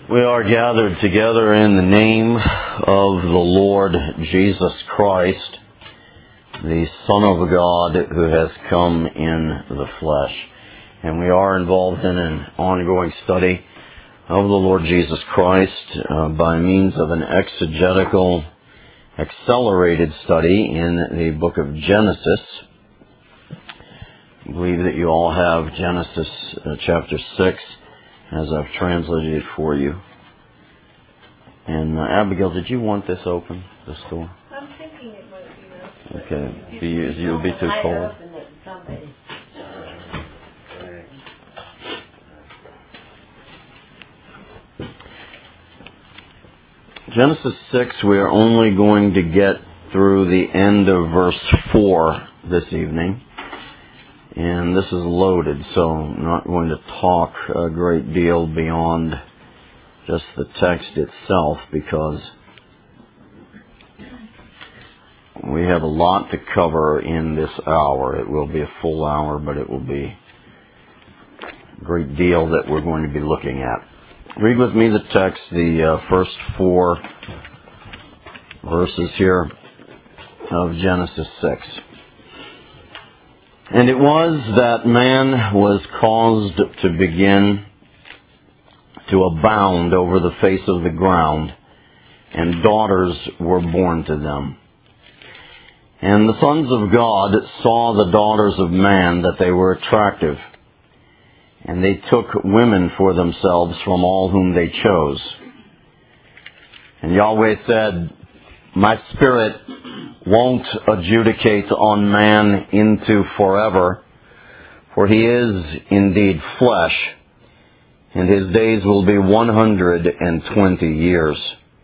We are gathered together in the name of the Lord Jesus Christ, the Son of God who has come in the flesh. And we are involved in an ongoing study of the Lord Jesus Christ by means of an exegetical, accelerated study in the book of Genesis. I believe that you all have Genesis chapter 6 as I've translated it for you. And Abigail, did you want this open, this door? I'm thinking it might be nice. Okay. You'll be too cold. Genesis 6, we are only going to get through the end of verse 4 this evening. And this is loaded, so I'm not going to talk a great deal beyond just the text itself, because we have a lot to cover in this hour. It will be a full hour, but it will be a great deal that we're going to be looking at. Read with me the text, the first 4 verses here of Genesis 6. And it was that man was caused to begin to abound over the face of the ground, and daughters were born to them. And the sons of God saw the daughters of man, that they were attractive, and they took women for themselves from all whom they chose. And Yahweh said, "My spirit won't adjudicate on man into forever, for he is indeed flesh, and his days will be 120 years.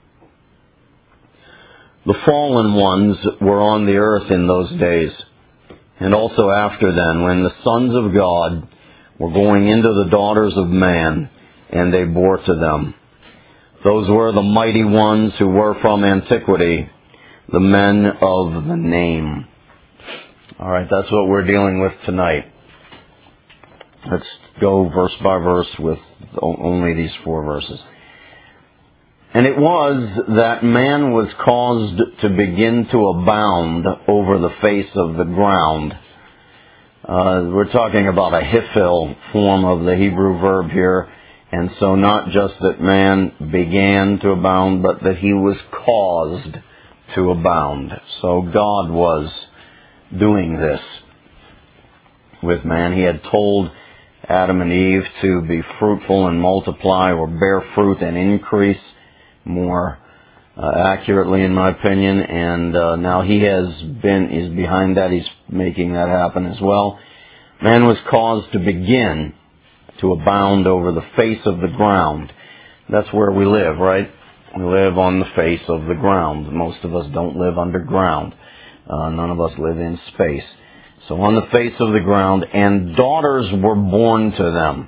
The fallen ones were on the earth in those days, and also after then, when the sons of God were going into the daughters of man, and they bore to them. Those were the mighty ones who were from antiquity, the men of the name." All right, that's what we're dealing with tonight. Let's go verse by verse with only these 4 verses. And it was that man was caused to begin to abound over the face of the ground. We're talking about a hifil form of the Hebrew verb here. And so not just that man began to abound, but that he was caused to abound. So God was doing this with man. He had told Adam and Eve to be fruitful and multiply, or bear fruit and increase, more accurately in my opinion. And now he is behind that. He's making that happen as well. Man was caused to begin to abound over the face of the ground. That's where we live, right? We live on the face of the ground. Most of us don't live underground. None of us live in space. So on the face of the ground, and daughters were born to them.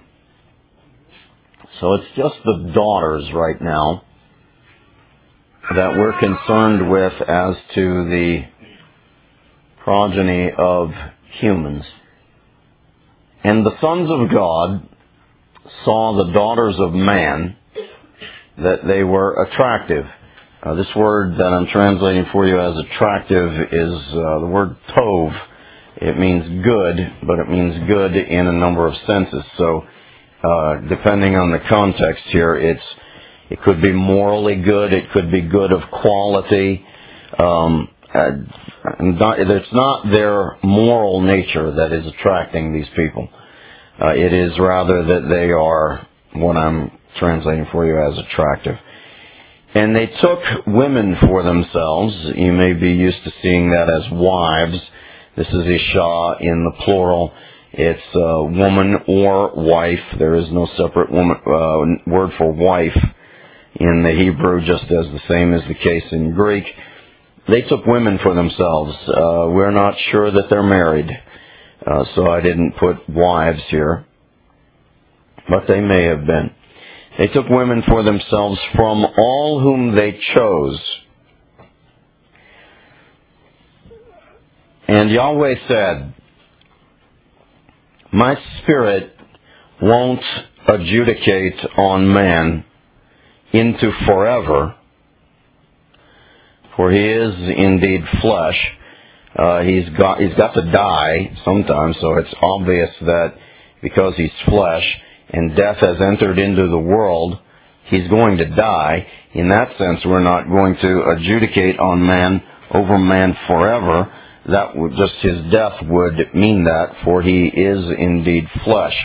So it's just the daughters right now that we're concerned with as to the progeny of humans. And the sons of God saw the daughters of man, that they were attractive. This word that I'm translating for you as attractive is the word tov. It means good, but it means good in a number of senses. So, depending on the context here, it could be morally good, it could be good of quality. It's not their moral nature that is attracting these people. It is rather that they are what I'm translating for you as attractive. And they took women for themselves. You may be used to seeing that as wives. This is Isha in the plural. It's woman or wife. There is no separate word for wife in the Hebrew, just as the same is the case in Greek. They took women for themselves. We're not sure that they're married, so I didn't put wives here, but they may have been. They took women for themselves from all whom they chose. And Yahweh said, "My spirit won't adjudicate on man into forever, for he is indeed flesh. He's got to die sometime, so it's obvious that because he's flesh and death has entered into the world, he's going to die. In that sense, we're not going to adjudicate on man over man forever. That would just his death would mean that, for he is indeed flesh.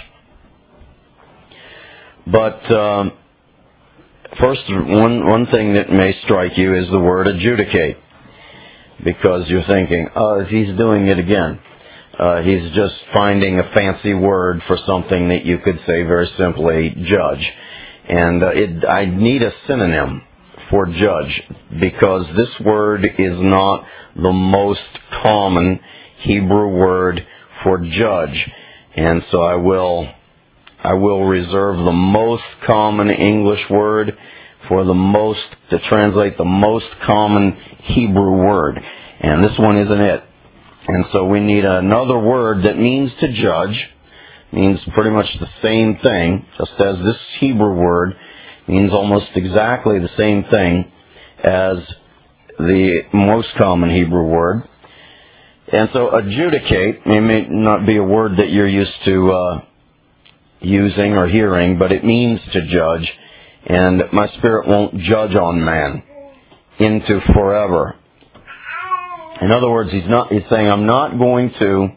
But first, one thing that may strike you is the word adjudicate, because you're thinking, oh, he's doing it again. He's just finding a fancy word for something that you could say very simply, judge. And I need a synonym for judge, because this word is not the most common Hebrew word for judge. And so I will reserve the most common English word to translate the most common Hebrew word. And this one isn't it. And so we need another word that means to judge, means pretty much the same thing, just as this Hebrew word means almost exactly the same thing as the most common Hebrew word. And so adjudicate, it may not be a word that you're used to using or hearing, but it means to judge. And my Spirit won't judge on man into forever. In other words, he's saying, I'm not going to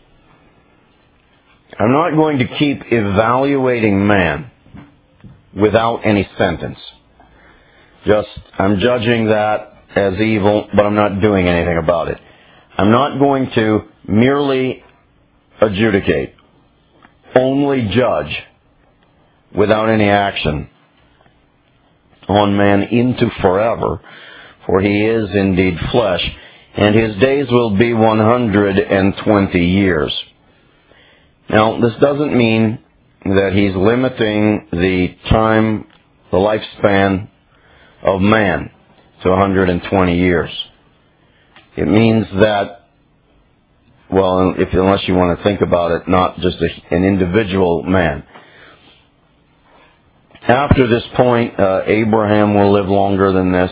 keep evaluating man without any sentence. I'm judging that as evil, but I'm not doing anything about it. I'm not going to merely adjudicate, only judge without any action on man into forever, for he is indeed flesh, and his days will be 120 years. Now, this doesn't mean that he's limiting the lifespan of man to 120 years. It means that, well, unless you want to think about it, not just an individual man. After this point, Abraham will live longer than this.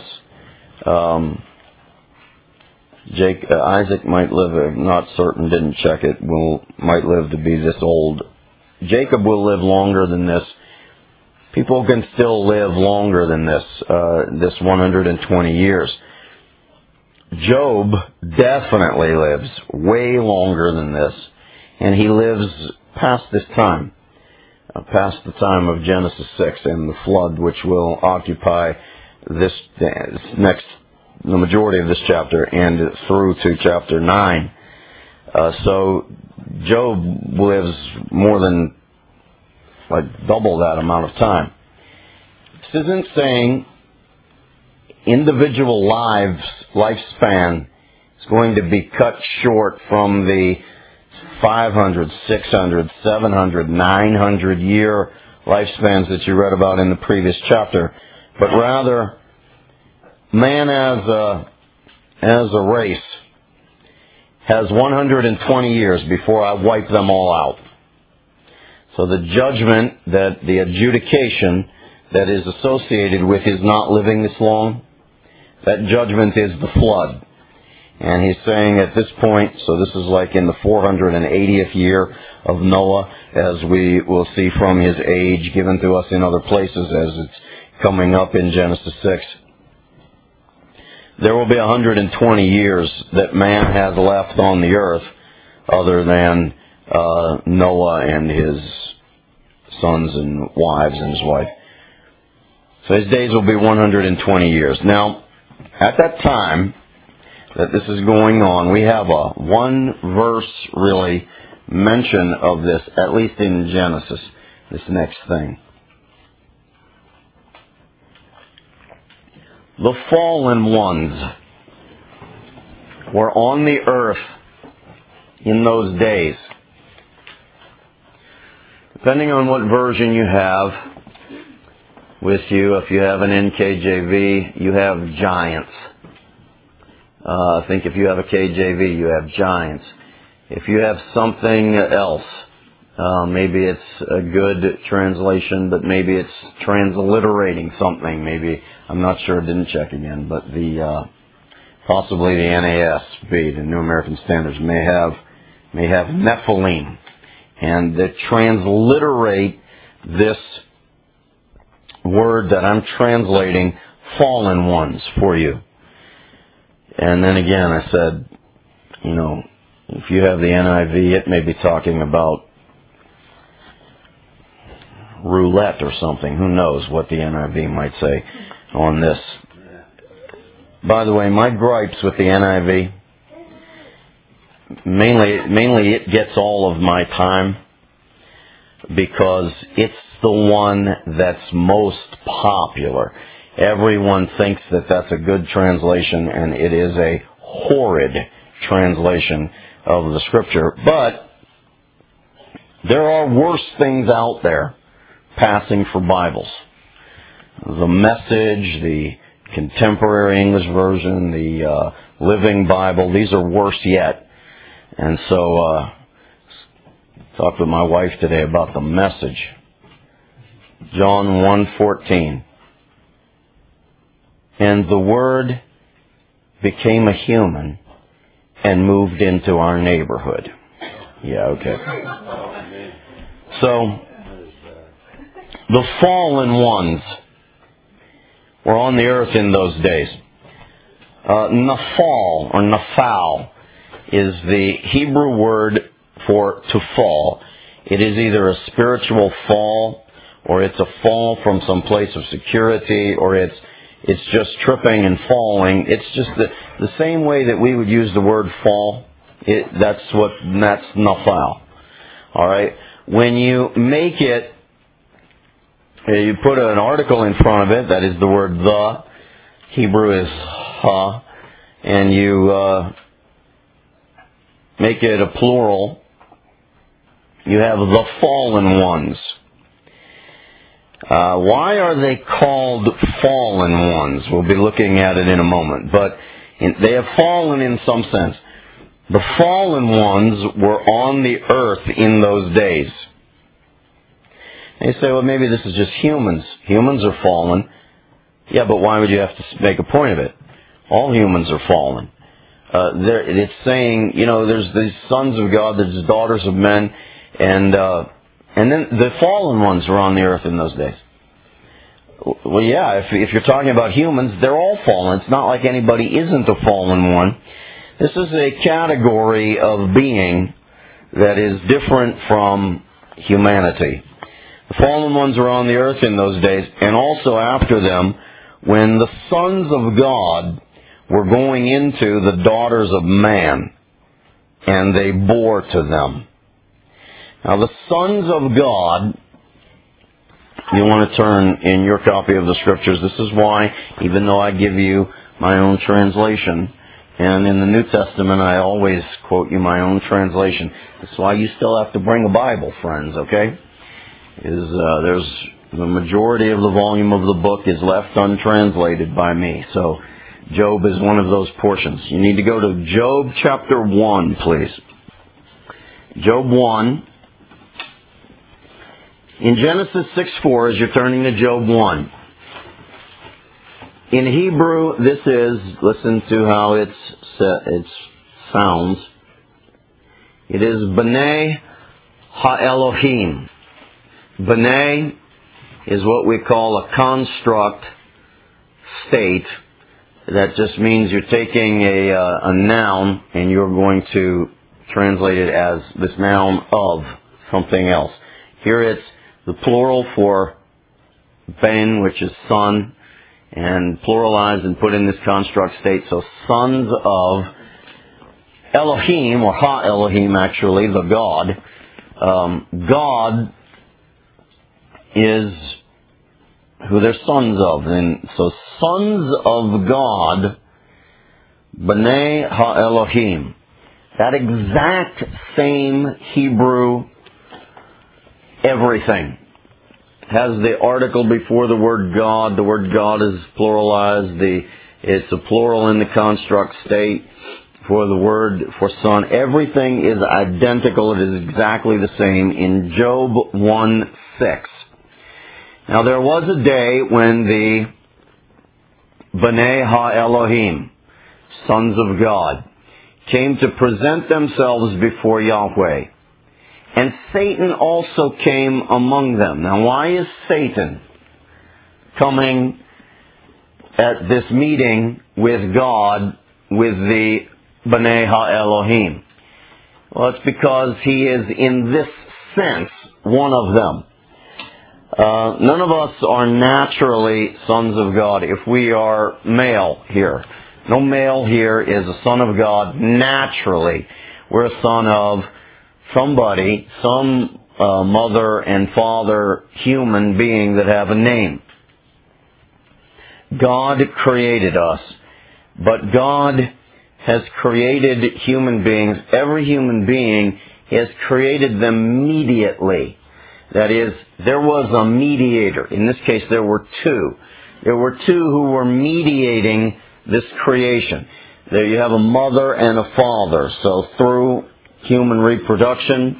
Isaac might live, not certain, didn't check it, might live to be this old. Jacob will live longer than this. People can still live longer than this 120 years. Job definitely lives way longer than this, and he lives past this time, past the time of Genesis 6 and the flood, which will occupy the majority of this chapter and through to chapter 9. So Job lives more than double that amount of time. This isn't saying individual lifespan is going to be cut short from the 500, 600, 700, 900 year lifespans that you read about in the previous chapter, but rather man as a race has 120 years before I wipe them all out. So the judgment, the adjudication that is associated with his not living this long, that judgment is the flood. And he's saying at this point, so this is like in the 480th year of Noah, as we will see from his age given to us in other places as it's coming up in Genesis 6. There will be 120 years that man has left on the earth other than Noah and his sons and wives and his wife. So his days will be 120 years. Now, at that time that this is going on, we have a one verse really mention of this, at least in Genesis, this next thing. The fallen ones were on the earth in those days. Depending on what version you have with you, if you have an NKJV, you have giants. I think if you have a KJV, you have giants. If you have something else, Maybe it's a good translation, but maybe it's transliterating something. Maybe, I'm not sure, didn't check again, but possibly the NASB, the New American Standards, may have Nephilim. And they transliterate this word that I'm translating, fallen ones, for you. And then again, I said, if you have the NIV, it may be talking about roulette or something. Who knows what the NIV might say on this. By the way, my gripes with the NIV, mainly it gets all of my time because it's the one that's most popular. Everyone thinks that that's a good translation, and it is a horrid translation of the Scripture. But there are worse things out there passing for Bibles. The Message, the Contemporary English Version, the Living Bible, these are worse yet. And so, talked with my wife today about the Message. John 1:14. And the Word became a human and moved into our neighborhood. Yeah, okay. So, the fallen ones were on the earth in those days. Naphal, or Naphal, is the Hebrew word for to fall. It is either a spiritual fall, or it's a fall from some place of security, or it's just tripping and falling. It's just the same way that we would use the word fall. That's Naphal. All right. When you make it, you put an article in front of it. That is the word the. Hebrew is ha, and you make it a plural. You have the fallen ones. Why are they called fallen ones? We'll be looking at it in a moment. But they have fallen in some sense. The fallen ones were on the earth in those days. And you say, well, maybe this is just humans. Humans are fallen. Yeah, but why would you have to make a point of it? All humans are fallen. It's saying, there's these sons of God, there's daughters of men, and then the fallen ones were on the earth in those days. Well, yeah, if you're talking about humans, they're all fallen. It's not like anybody isn't a fallen one. This is a category of being that is different from humanity. The fallen ones were on the earth in those days, and also after them, when the sons of God were going into the daughters of man, and they bore to them. Now, the sons of God, you want to turn in your copy of the Scriptures. This is why, even though I give you my own translation, and in the New Testament I always quote you my own translation. That's why you still have to bring a Bible, friends, okay? There's the majority of the volume of the book is left untranslated by me. So Job is one of those portions. You need to go to Job chapter 1, please. Job 1. In Genesis 6:4, as you're turning to Job 1. In Hebrew, this is, listen to how it sounds. It is B'nai Ha-Elohim. B'nai is what we call a construct state. That just means you're taking a noun and you're going to translate it as this noun of something else. Here it's the plural for ben, which is son, and pluralized and put in this construct state. So sons of Elohim, or Ha-Elohim actually, the God. God is who they're sons of. And so sons of God, B'nai Ha-Elohim. That exact same Hebrew everything has the article before the word God. The word God is pluralized. It's a plural in the construct state. for the word for son. Everything is identical. It is exactly the same in Job 1:6. Now there was a day when the B'nai Ha-Elohim, sons of God, came to present themselves before Yahweh. And Satan also came among them. Now why is Satan coming at this meeting with God, with the B'nai Ha-Elohim? Well, it's because he is in this sense one of them. None of us are naturally sons of God if we are male here. No male here is a son of God naturally. We're a son of somebody, some mother and father human being that have a name. God created us, but God has created human beings. Every human being has created them immediately. That is, there was a mediator. In this case, there were two. There were two who were mediating this creation. There you have a mother and a father. So through human reproduction,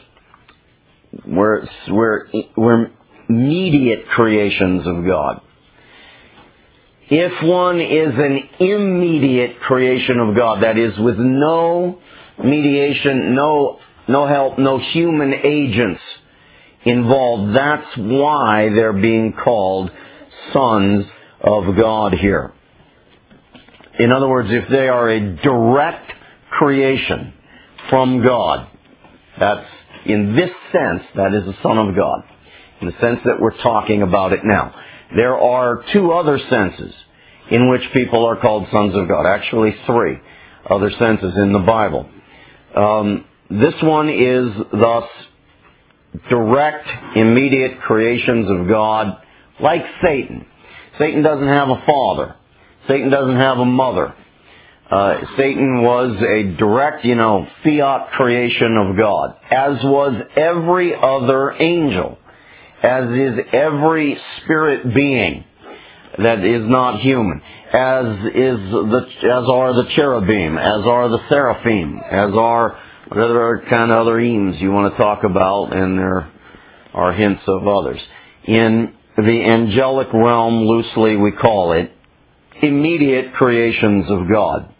we're mediate creations of God. If one is an immediate creation of God, that is, with no mediation, no help, no human agents involved, that's why they're being called sons of God here. In other words, if they are a direct creation from God, that's, in this sense, that is a son of God. In the sense that we're talking about it now. There are two other senses in which people are called sons of God. Actually, three other senses in the Bible. This one is thus direct, immediate creations of God, like Satan. Satan doesn't have a father. Satan doesn't have a mother. Satan was a direct, fiat creation of God, as was every other angel, as is every spirit being that is not human, as are the cherubim, as are the seraphim, as are whatever kind of other eames you want to talk about, and there are hints of others. In the angelic realm, loosely we call it, immediate creations of God.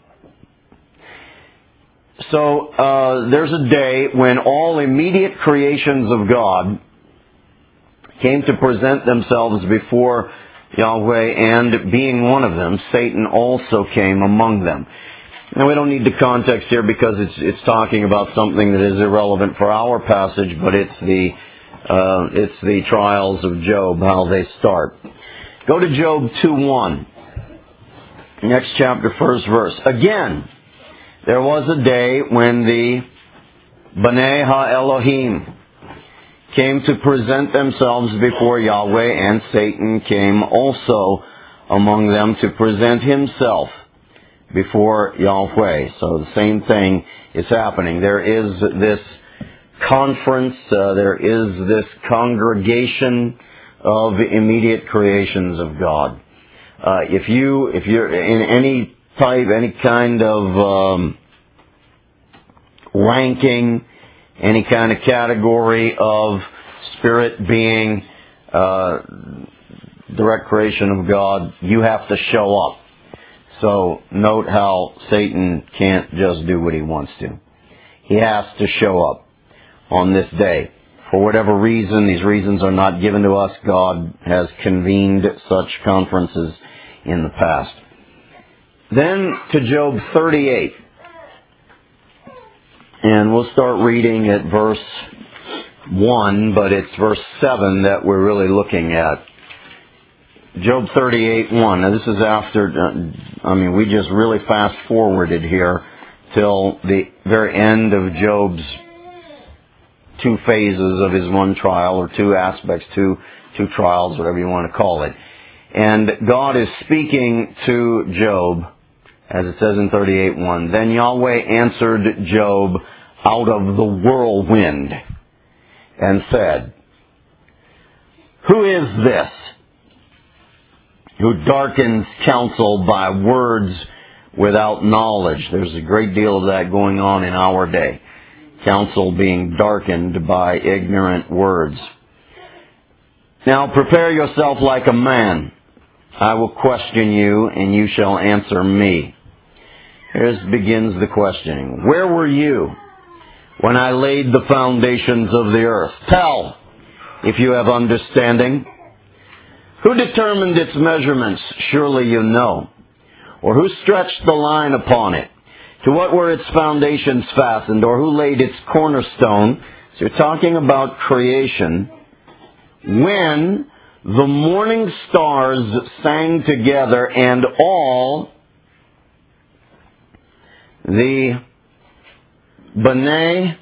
So there's a day when all immediate creations of God came to present themselves before Yahweh, and being one of them, Satan also came among them. Now we don't need the context here because it's talking about something that is irrelevant for our passage, but it's the trials of Job, how they start. Go to Job 2:1, next chapter, first verse. Again, there was a day when the B'nai Ha-Elohim came to present themselves before Yahweh, and Satan came also among them to present himself before Yahweh. So the same thing is happening. There is this conference, there is this congregation of immediate creations of God. If you're in any type, any kind of ranking, any kind of category of spirit being, direct creation of God, you have to show up. So note how Satan can't just do what he wants to. He has to show up on this day. For whatever reason, these reasons are not given to us. God has convened such conferences in the past. Then to Job 38. And we'll start reading at verse 1, but it's verse 7 that we're really looking at. Job 38:1. Now this is after, we just really fast forwarded here till the very end of Job's two phases of his one trial, or two aspects, two trials, whatever you want to call it. And God is speaking to Job, as it says in 38:1. Then Yahweh answered Job out of the whirlwind and said, "Who is this who darkens counsel by words without knowledge. There's a great deal of that going on in our day. Counsel being darkened by ignorant words. Now prepare yourself like a man. I will question you, and you shall answer me. Here begins the questioning. Where were you when I laid the foundations of the earth? Tell, if you have understanding. Who determined its measurements? Surely you know. Or who stretched the line upon it? To what were its foundations fastened? Or who laid its cornerstone? So you're talking about creation. When the morning stars sang together and all the B'nai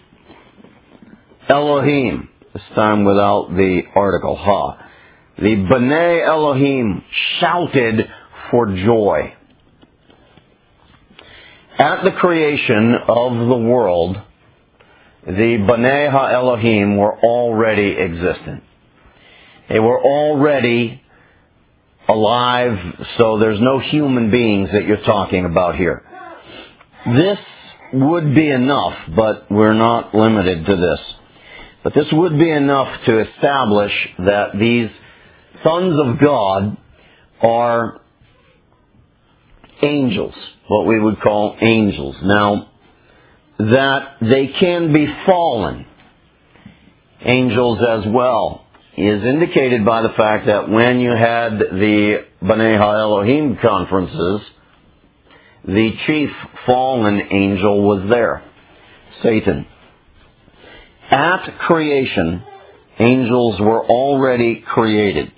Elohim, this time without the article, ha. The B'nai Elohim shouted for joy. At the creation of the world, the B'nai HaElohim were already existent. They were already alive, so there's no human beings that you're talking about here. This would be enough, but we're not limited to this. But this would be enough to establish that these sons of God are angels, what we would call angels. Now, that they can be fallen angels as well is indicated by the fact that when you had the B'nai HaElohim conferences, the chief fallen angel was there, Satan. At creation, angels were already created.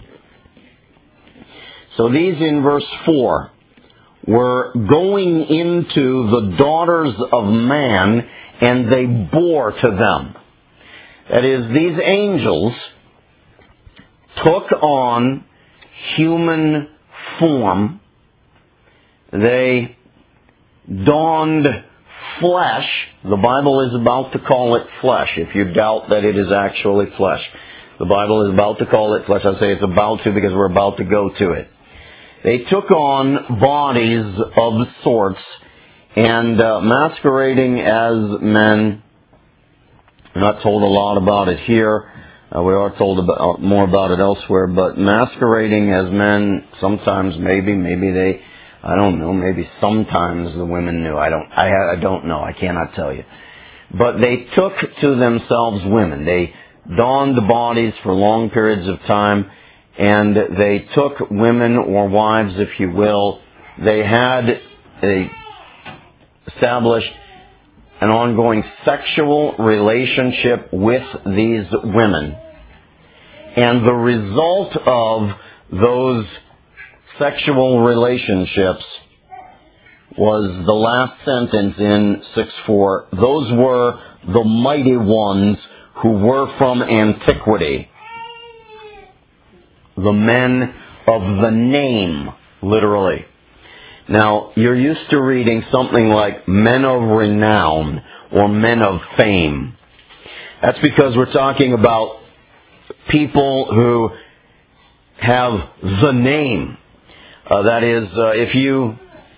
So these in verse 4 were going into the daughters of man, and they bore to them. That is, these angels took on human form. They donned flesh. The Bible is about to call it flesh. If you doubt that it is actually flesh, the Bible is about to call it flesh. I say it's about to because we're about to go to it. They took on bodies of sorts, and masquerading as men. We're not told a lot about it here. We are told more about it elsewhere, but masquerading as men, sometimes maybe they, I don't know, maybe sometimes the women knew. I don't know. I cannot tell you. But they took to themselves women. They donned bodies for long periods of time, and they took women or wives, if you will. They had established an ongoing sexual relationship with these women. And the result of those sexual relationships was the last sentence in 6:4. Those were the mighty ones who were from antiquity. The men of the name, literally. Now, you're used to reading something like men of renown or men of fame. That's because we're talking about people who have the name. That is, if you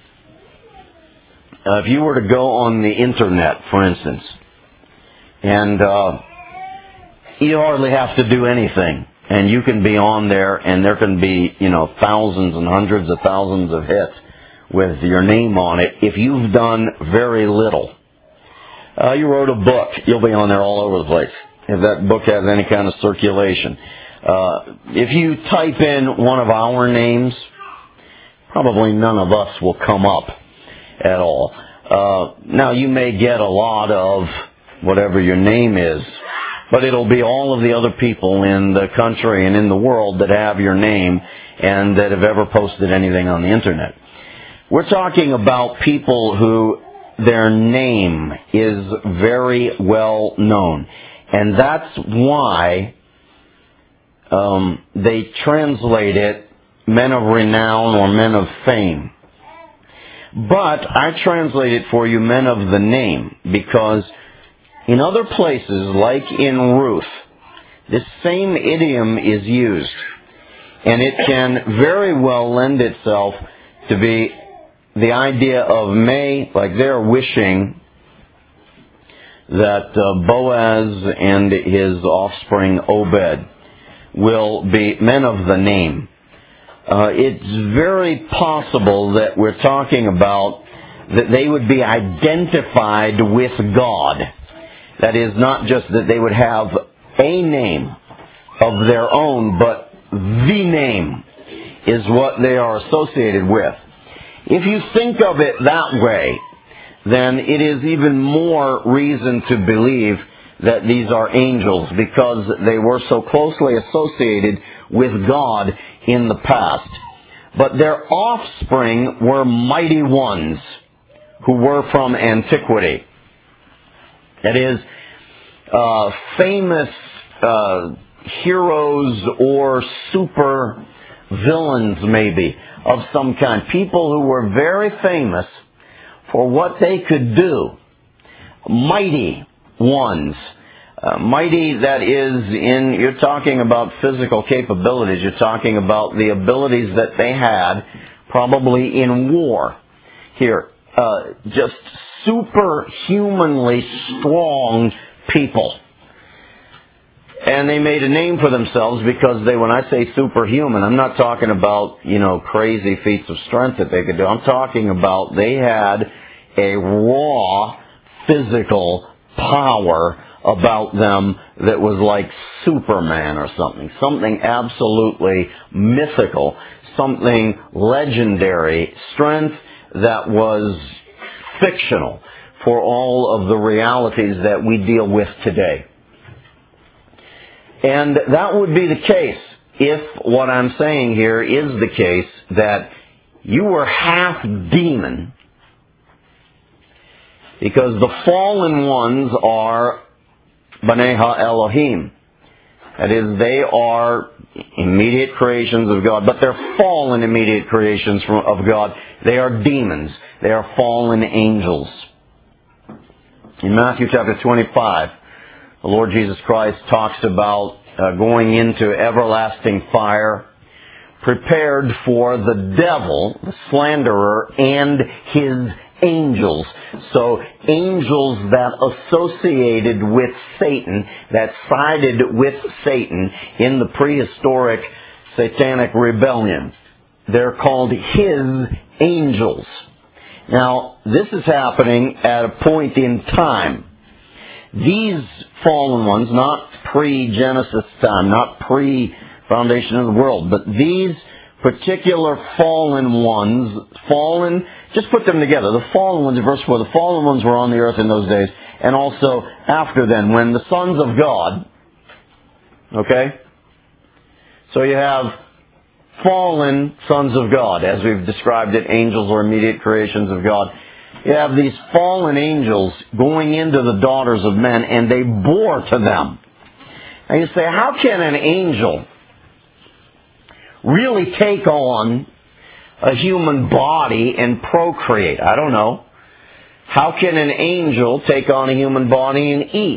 were to go on the internet, for instance, and you hardly have to do anything, and you can be on there, and there can be, thousands and hundreds of thousands of hits with your name on it. If you've done very little, you wrote a book, you'll be on there all over the place. If that book has any kind of circulation. If you type in one of our names, probably none of us will come up at all. Now, you may get a lot of whatever your name is, but it'll be all of the other people in the country and in the world that have your name and that have ever posted anything on the internet. We're talking about people who their name is very well known. And that's why they translate it men of renown or men of fame. But I translate it for you men of the name, because in other places, like in Ruth, this same idiom is used. And it can very well lend itself to be the idea of may, like they're wishing that Boaz and his offspring Obed will be men of the name. It's very possible that we're talking about that they would be identified with God. That is, not just that they would have a name of their own, but the name is what they are associated with. If you think of it that way, then it is even more reason to believe that these are angels, because they were so closely associated with God in the past. But their offspring were mighty ones who were from antiquity. That is, famous heroes or super villains, maybe, of some kind. People who were very famous for what they could do. Mighty ones. Mighty, that is, you're talking about physical capabilities. You're talking about the abilities that they had, probably in war. Here, just superhumanly strong people. And they made a name for themselves because when I say superhuman, I'm not talking about, crazy feats of strength that they could do. I'm talking about they had a raw physical power about them that was like Superman or something. Something absolutely mythical. Something legendary. Strength that was fictional for all of the realities that we deal with today. And that would be the case if what I'm saying here is the case, that you were half demon, because the fallen ones are B'nai HaElohim. That is, they are immediate creations of God, but they're fallen immediate creations of God. They are demons. They are fallen angels. In Matthew chapter 25, the Lord Jesus Christ talks about going into everlasting fire, prepared for the devil, the slanderer, and his angels. So angels that associated with Satan, that sided with Satan in the prehistoric satanic rebellion. They're called his angels. Now, this is happening at a point in time. These fallen ones, not pre-Genesis time, not pre-foundation of the world, but these particular fallen ones, just put them together. The fallen ones, in verse 4, the fallen ones were on the earth in those days, and also after then, when the sons of God, okay? So you have fallen sons of God, as we've described it, angels or immediate creations of God. You have these fallen angels going into the daughters of men, and they bore to them. And you say, how can an angel really take on a human body and procreate? I don't know. How can an angel take on a human body and eat?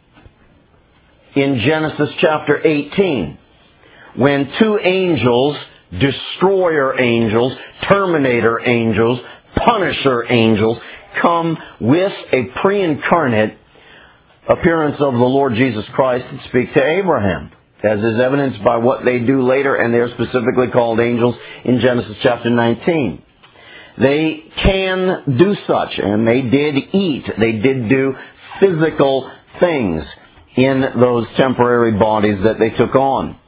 In Genesis chapter 18, when two angels, destroyer angels, terminator angels, punisher angels, come with a pre-incarnate appearance of the Lord Jesus Christ and speak to Abraham, as is evidenced by what they do later, and they're specifically called angels in Genesis chapter 19. They can do such, and they did eat. They did do physical things in those temporary bodies that they took on.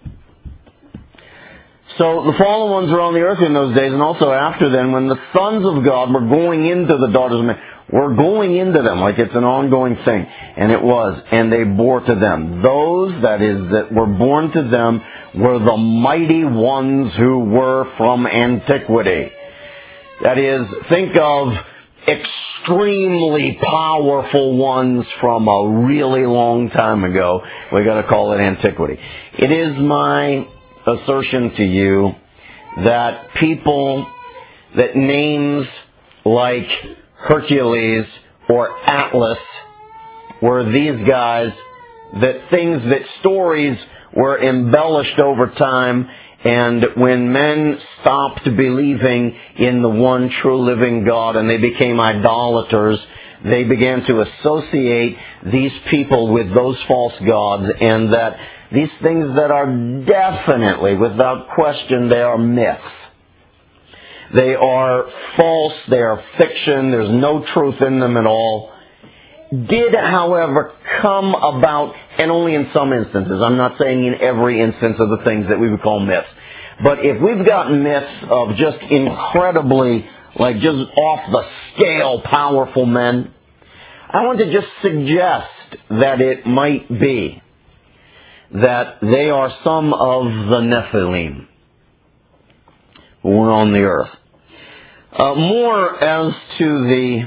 So the fallen ones were on the earth in those days, and also after then, when the sons of God were going into the daughters of men. We're going into them like it's an ongoing thing. And it was. And they bore to them. Those, that is, that were born to them were the mighty ones who were from antiquity. That is, think of extremely powerful ones from a really long time ago. We got to call it antiquity. It is my assertion to you that people, that names like Hercules or Atlas were these guys, that things, that stories were embellished over time And when men stopped believing in the one true living God and they became idolaters, they began to associate these people with those false gods, and that these things that are definitely, without question, they are myths. They are false, they are fiction, there's no truth in them at all. Did, however, come about, and only in some instances. I'm not saying in every instance of the things that we would call myths. But if we've got myths of just incredibly, like just off the scale powerful men, I want to just suggest that it might be that they are some of the Nephilim who were on the earth. More as to the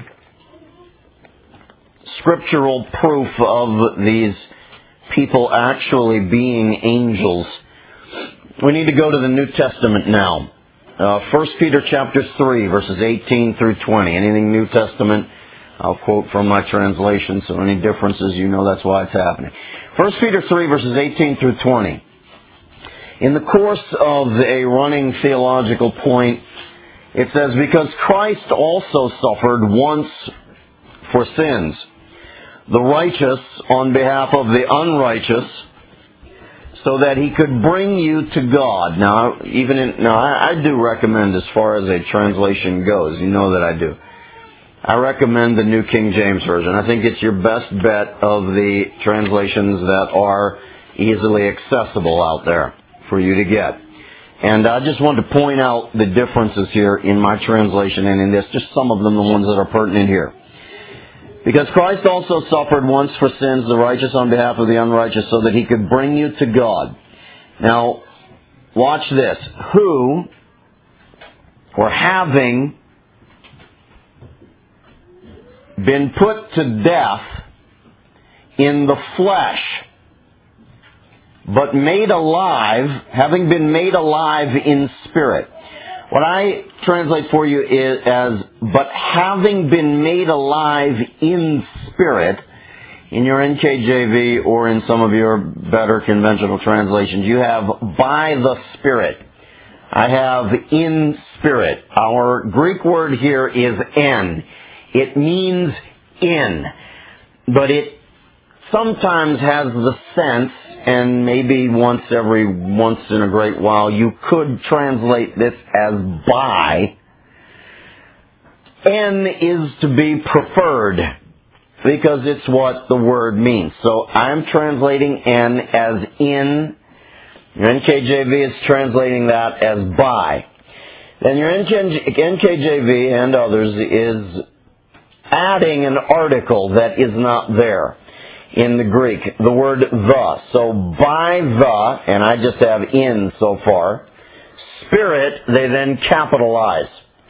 scriptural proof of these people actually being angels, we need to go to the New Testament now. 1 Peter chapter 3, verses 18 through 20. Anything New Testament, I'll quote from my translation, so any differences, you know that's why it's happening. 1 Peter 3, verses 18 through 20. In the course of a running theological point, it says, because Christ also suffered once for sins, the righteous on behalf of the unrighteous, so that he could bring you to God. Now, I do recommend, as far as a translation goes, you know that I do, I recommend the New King James Version. I think it's your best bet of the translations that are easily accessible out there for you to get. And I just want to point out the differences here in my translation and in this, just some of them, the ones that are pertinent here. Because Christ also suffered once for sins, the righteous on behalf of the unrighteous, so that he could bring you to God. Now, watch this. Who, or having been put to death in the flesh, but made alive, having been made alive in spirit. What I translate for you is as, but having been made alive in spirit, in your NKJV or in some of your better conventional translations, you have by the Spirit. I have in spirit. Our Greek word here is en. It means in, but it sometimes has the sense, and maybe once in a great while, you could translate this as by. En is to be preferred, because it's what the word means. So I'm translating en as in. Your NKJV is translating that as by. Then your NKJV and others is adding an article that is not there in the Greek, the word the. So by the, and I just have in so far, Spirit, they then capitalize.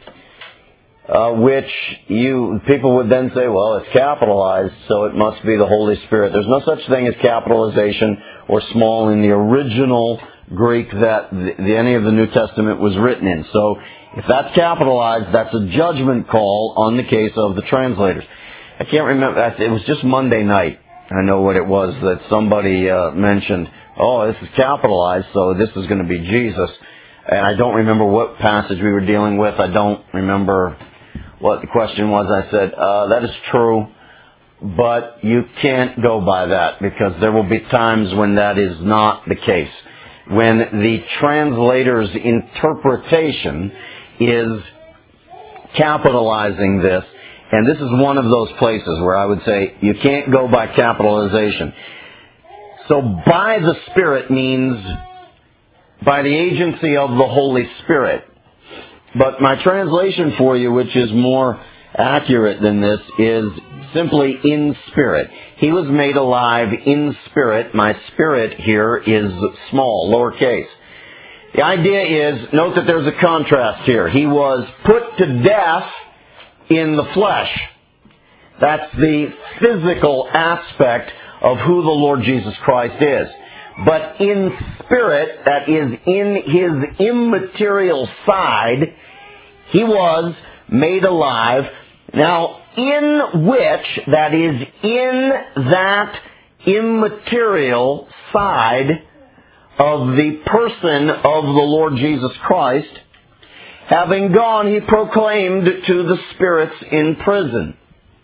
Which people would then say, well, it's capitalized, so it must be the Holy Spirit. There's no such thing as capitalization or small in the original Greek that any of the New Testament was written in. So if that's capitalized, that's a judgment call on the case of the translators. I can't remember, it was just Monday night. I know what it was that somebody mentioned, oh, this is capitalized, so this is going to be Jesus. And I don't remember what passage we were dealing with. I don't remember what the question was. I said, that is true, but you can't go by that, because there will be times when that is not the case. When the translator's interpretation is capitalizing this, and this is one of those places where I would say you can't go by capitalization. So by the Spirit means by the agency of the Holy Spirit. But my translation for you, which is more accurate than this, is simply in spirit. He was made alive in spirit. My spirit here is small, lowercase. The idea is, note that there's a contrast here. He was put to death in the flesh. That's the physical aspect of who the Lord Jesus Christ is. But in spirit, that is in his immaterial side, he was made alive. Now, in which, that is in that immaterial side of the person of the Lord Jesus Christ. Having gone, he proclaimed to the spirits in prison.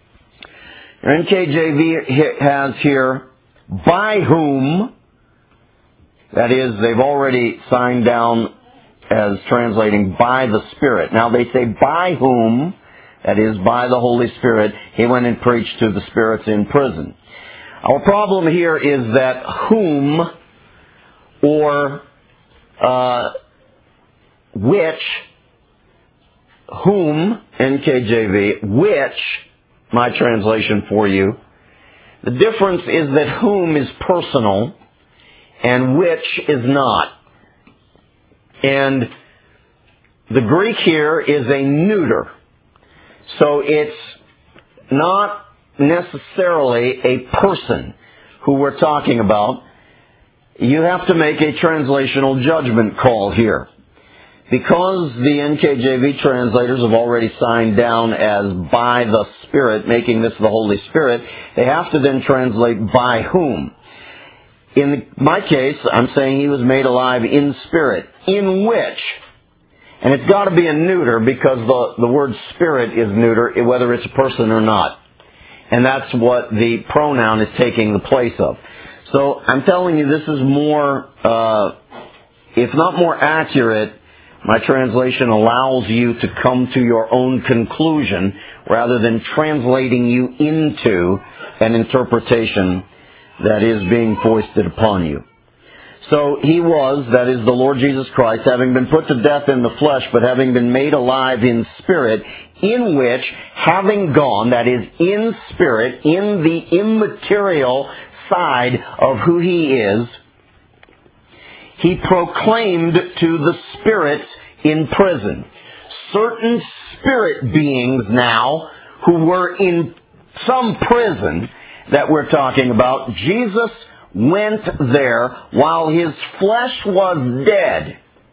NKJV has here, by whom, that is, they've already signed down as translating by the Spirit. Now they say by whom, that is, by the Holy Spirit, he went and preached to the spirits in prison. Our problem here is that whom, or which, whom, NKJV, which, my translation for you, the difference is that whom is personal and which is not. And the Greek here is a neuter. So it's not necessarily a person who we're talking about. You have to make a translational judgment call here. Because the NKJV translators have already signed down as by the Spirit, making this the Holy Spirit, they have to then translate by whom. In my case, I'm saying he was made alive in spirit, in which, and it's got to be a neuter because the word spirit is neuter, whether it's a person or not. And that's what the pronoun is taking the place of. So I'm telling you, this is more, if not more accurate, my translation allows you to come to your own conclusion rather than translating you into an interpretation that is being foisted upon you. So he was, that is the Lord Jesus Christ, having been put to death in the flesh, but having been made alive in spirit, in which, having gone, that is in spirit, in the immaterial side of who he is, he proclaimed to the spirits in prison. Certain spirit beings now who were in some prison that we're talking about, Jesus went there while his flesh was dead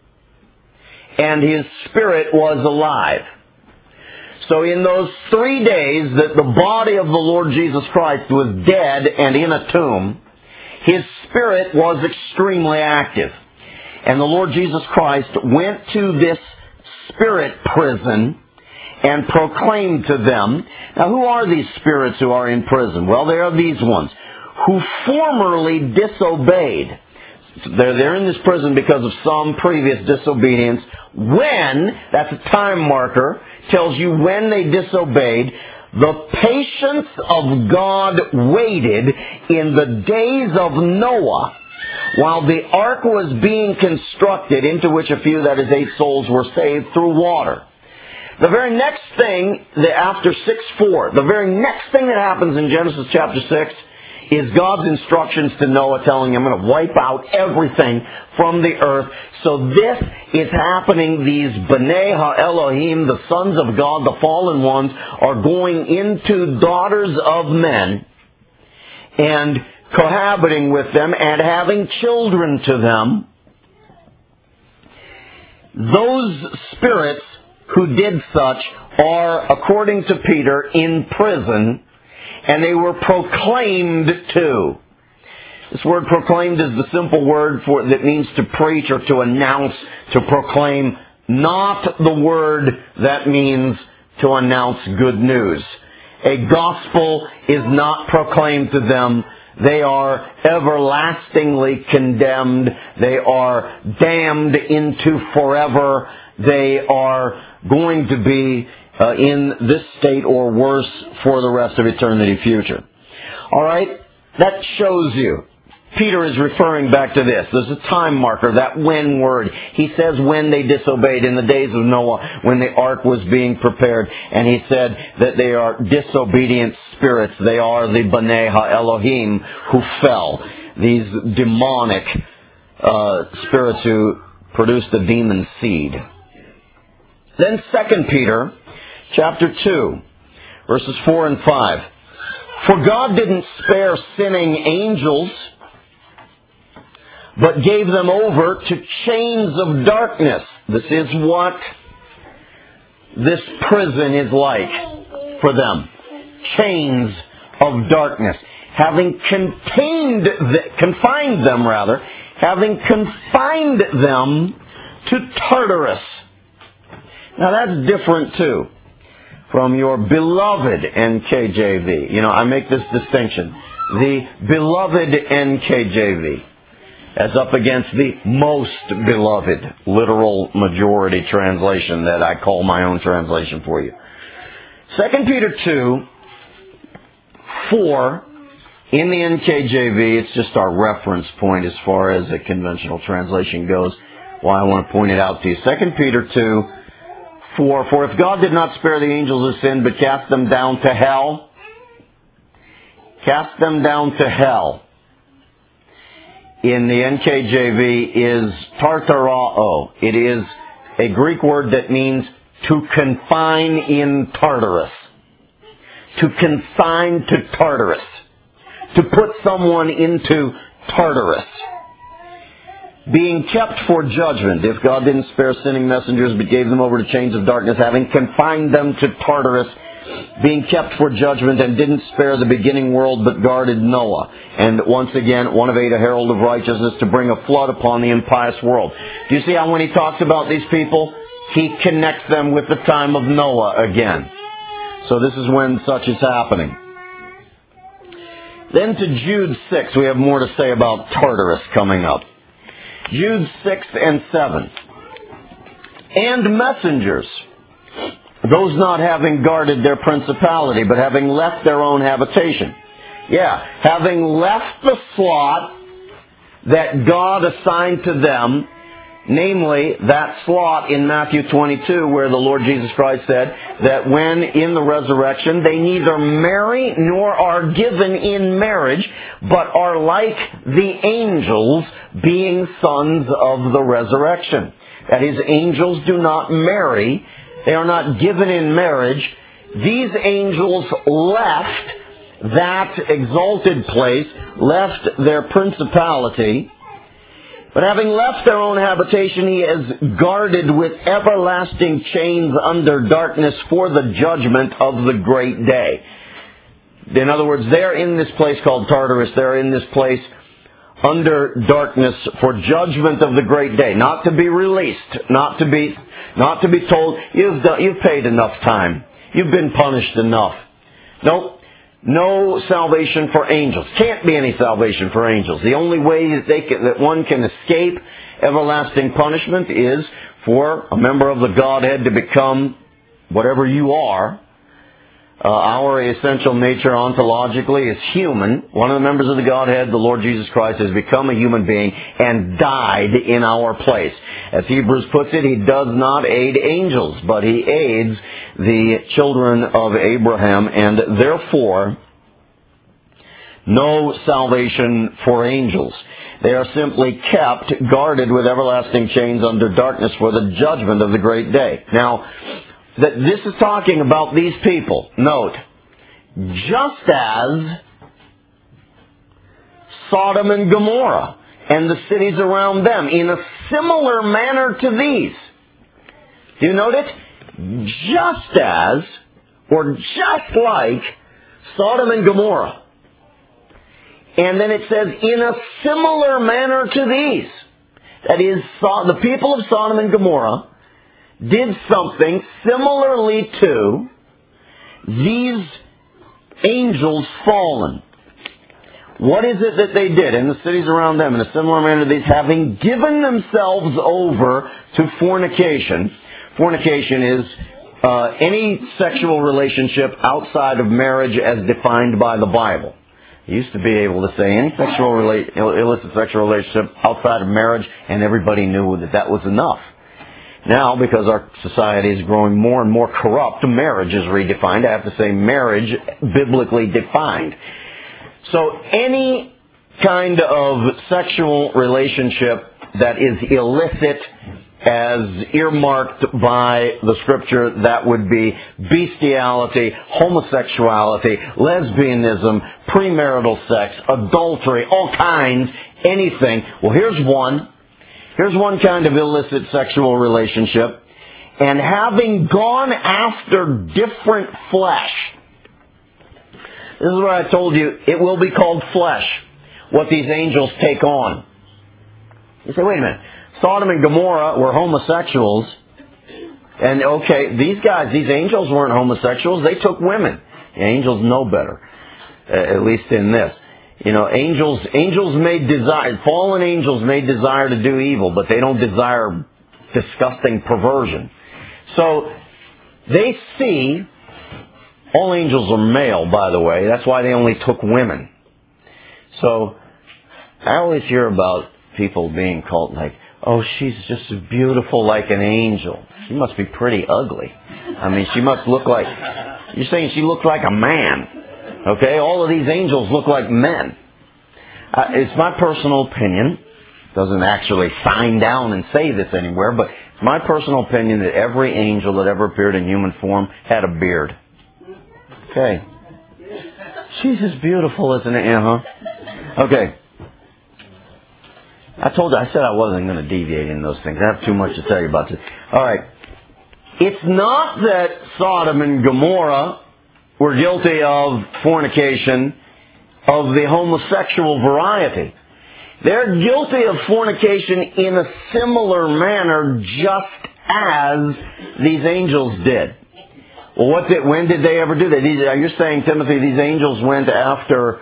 and his spirit was alive. So in those 3 days that the body of the Lord Jesus Christ was dead and in a tomb, his spirit was extremely active. And the Lord Jesus Christ went to this spirit prison and proclaimed to them. Now, who are these spirits who are in prison? Well, they are these ones who formerly disobeyed. They're in this prison because of some previous disobedience. When, that's a time marker, tells you when they disobeyed. The patience of God waited in the days of Noah while the ark was being constructed, into which a few, that is 8 souls, were saved through water. The very next thing, after 6:4, the very next thing that happens in Genesis chapter 6 is God's instructions to Noah telling him, I'm going to wipe out everything from the earth. So this is happening. These B'nai HaElohim, the sons of God, the fallen ones, are going into daughters of men and cohabiting with them and having children to them. Those spirits who did such are, according to Peter, in prison, and they were proclaimed to. This word proclaimed is the simple word that means to preach or to announce, to proclaim, not the word that means to announce good news. A gospel is not proclaimed to them. They are everlastingly condemned. They are damned into forever. They are going to be in this state or worse for the rest of eternity future. Alright, that shows you. Peter is referring back to this. There's a time marker, that when word. He says when they disobeyed in the days of Noah, when the ark was being prepared. And he said that they are disobedient spirits. They are the B'nai HaElohim who fell. These demonic spirits who produced the demon seed. Then 2 Peter chapter 2, verses 4 and 5. For God didn't spare sinning angels, but gave them over to chains of darkness. This is what this prison is like for them. Chains of darkness. Having confined them, having confined them to Tartarus. Now that's different too from your beloved NKJV. You know, I make this distinction. The beloved NKJV as up against the most beloved literal majority translation that I call my own translation for you. 2 Peter 2:4 in the NKJV, it's just our reference point as far as a conventional translation goes. Why I want to point it out to you. 2 Peter 2:4, for if God did not spare the angels of sin, but cast them down to hell, in the NKJV is tartarao. It is a Greek word that means to confine in Tartarus. To consign to Tartarus. To put someone into Tartarus. Being kept for judgment. If God didn't spare sinning messengers but gave them over to chains of darkness, having confined them to Tartarus, being kept for judgment, and didn't spare the beginning world but guarded Noah. And once again, one of eight, a herald of righteousness, to bring a flood upon the impious world. Do you see how when he talks about these people, he connects them with the time of Noah again? So this is when such is happening. Then to Jude 6, we have more to say about Tartarus coming up. Jude 6 and 7. And messengers, those not having guarded their principality, but having left their own habitation. Yeah, having left the slot that God assigned to them, namely that slot in Matthew 22 where the Lord Jesus Christ said that when in the resurrection they neither marry nor are given in marriage, but are like the angels, being sons of the resurrection. That is, angels do not marry. They are not given in marriage. These angels left that exalted place, left their principality, but having left their own habitation, he is guarded with everlasting chains under darkness for the judgment of the great day. In other words, they're in this place called Tartarus. They're in this place under darkness for judgment of the great day. Not to be released. Not to be told, you've paid enough time. You've been punished enough. Nope. No salvation for angels. Can't be any salvation for angels. The only way that one can escape everlasting punishment is for a member of the Godhead to become whatever you are. Our essential nature ontologically is human. One of the members of the Godhead, the Lord Jesus Christ, has become a human being and died in our place. As Hebrews puts it, he does not aid angels, but he aids the children of Abraham, and therefore no salvation for angels. They are simply kept guarded with everlasting chains under darkness for the judgment of the great day. Now, this is talking about these people. Note, just as Sodom and Gomorrah and the cities around them, in a similar manner to these. Do you note it? Just as, or just like Sodom and Gomorrah. And then it says, in a similar manner to these. That is, the people of Sodom and Gomorrah did something similarly to these angels fallen. What is it that they did in the cities around them in a similar manner to these, having given themselves over to fornication? Fornication is any sexual relationship outside of marriage as defined by the Bible. You used to be able to say any illicit sexual relationship outside of marriage, and everybody knew that that was enough. Now, because our society is growing more and more corrupt, marriage is redefined. I have to say marriage, biblically defined. So any kind of sexual relationship that is illicit, as earmarked by the Scripture, that would be bestiality, homosexuality, lesbianism, premarital sex, adultery, all kinds, anything. Well, here's one. Here's one kind of illicit sexual relationship. And having gone after different flesh. This is what I told you. It will be called flesh, what these angels take on. You say, wait a minute. Sodom and Gomorrah were homosexuals. And okay, these angels weren't homosexuals. They took women. The angels know better. At least in this. You know, angels may desire, fallen angels may desire to do evil, but they don't desire disgusting perversion. So, they see, all angels are male, by the way. That's why they only took women. So, I always hear about people being called like, oh, she's just beautiful like an angel. She must be pretty ugly. I mean, she must look like, you're saying she looks like a man. Okay, all of these angels look like men. It's my personal opinion. Doesn't actually sign down and say this anywhere, but it's my personal opinion that every angel that ever appeared in human form had a beard. Okay. She's as beautiful as an angel, huh? Okay. I said I wasn't going to deviate in those things. I have too much to tell you about this. Alright. It's not that Sodom and Gomorrah were guilty of fornication of the homosexual variety. They're guilty of fornication in a similar manner just as these angels did. Well, when did they ever do that? You're saying, Timothy, these angels went after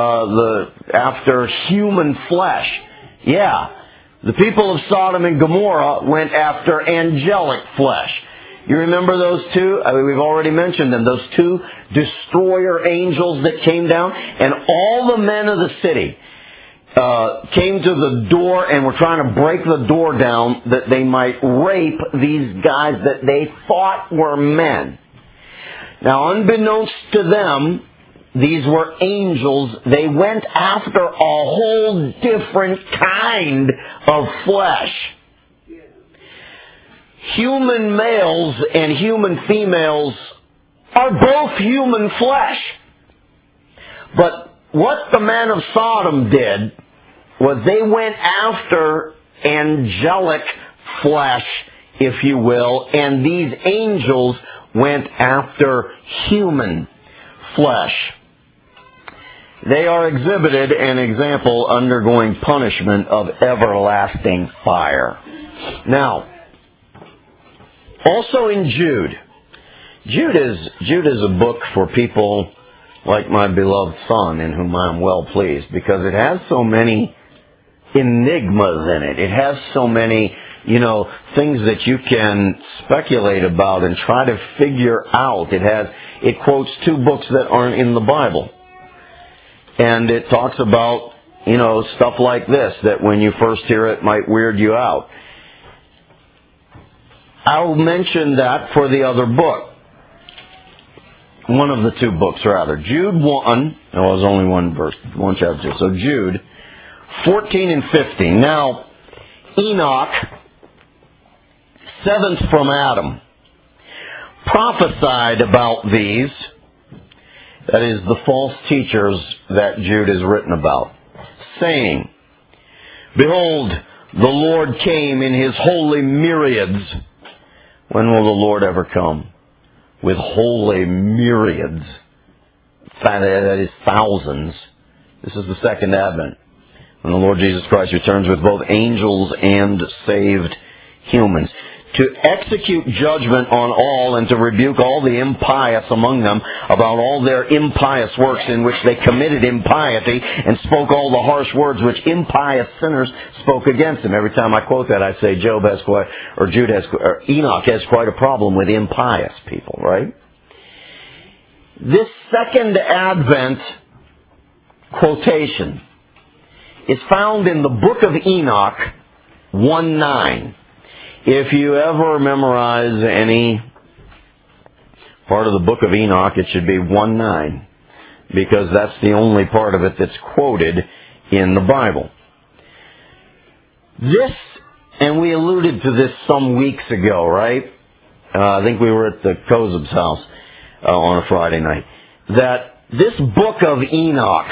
human flesh. Yeah. The people of Sodom and Gomorrah went after angelic flesh. You remember those two? I mean, we've already mentioned them. Those two destroyer angels that came down. And all the men of the city came to the door and were trying to break the door down that they might rape these guys that they thought were men. Now, unbeknownst to them, these were angels. They went after a whole different kind of flesh. Human males and human females are both human flesh. But what the men of Sodom did was they went after angelic flesh, if you will, and these angels went after human flesh. They are exhibited an example undergoing punishment of everlasting fire. Now, also in Jude. Jude is a book for people like my beloved son, in whom I am well pleased, because it has so many enigmas in it. It has so many, things that you can speculate about and try to figure out. It quotes two books that aren't in the Bible. And it talks about, stuff like this, that when you first hear it might weird you out. I'll mention that for the other book. One of the two books, rather. Jude 1, there was only one chapter. So Jude 14 and 15. Now, Enoch, seventh from Adam, prophesied about these, that is, the false teachers that Jude is written about, saying, Behold, the Lord came in his holy myriads. When will the Lord ever come? With holy myriads. That is thousands. This is the second advent. When the Lord Jesus Christ returns with both angels and saved humans, to execute judgment on all and to rebuke all the impious among them about all their impious works in which they committed impiety and spoke all the harsh words which impious sinners spoke against him. Every time I quote that, I say Enoch has quite a problem with impious people, right? This second advent quotation is found in the book of Enoch 1:9. If you ever memorize any part of the book of Enoch, it should be 1:9, because that's the only part of it that's quoted in the Bible. This, and we alluded to this some weeks ago, right? I think we were at the Kozub's house on a Friday night. That this book of Enoch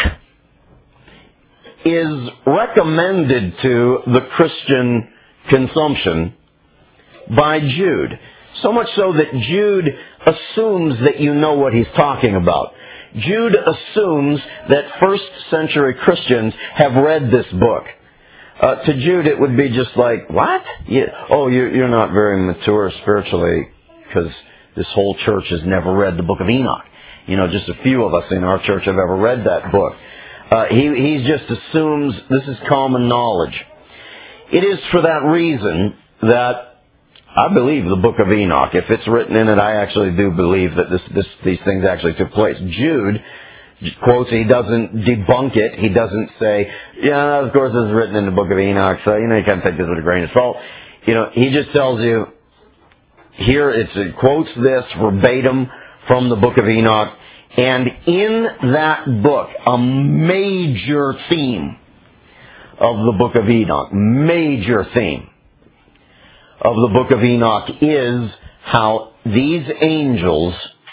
is recommended to the Christian consumption by Jude. So much so that Jude assumes that you know what he's talking about. Jude assumes that first century Christians have read this book. To Jude, it would be just like, what? You're not very mature spiritually because this whole church has never read the book of Enoch. Just a few of us in our church have ever read that book. He just assumes this is common knowledge. It is for that reason that I believe the book of Enoch. If it's written in it, I actually do believe that these things actually took place. Jude quotes, he doesn't debunk it. He doesn't say, yeah, of course this is written in the book of Enoch, so you can't take this with a grain of salt. He just tells you, here it quotes this verbatim from the book of Enoch, and in that book, a major theme of the book of Enoch, major theme of the book of Enoch is how these angels